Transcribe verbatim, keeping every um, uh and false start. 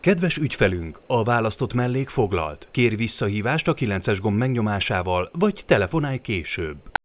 Kedves ügyfelünk, a választott mellék foglalt. Kérj visszahívást a kilences gomb megnyomásával, vagy telefonálj később.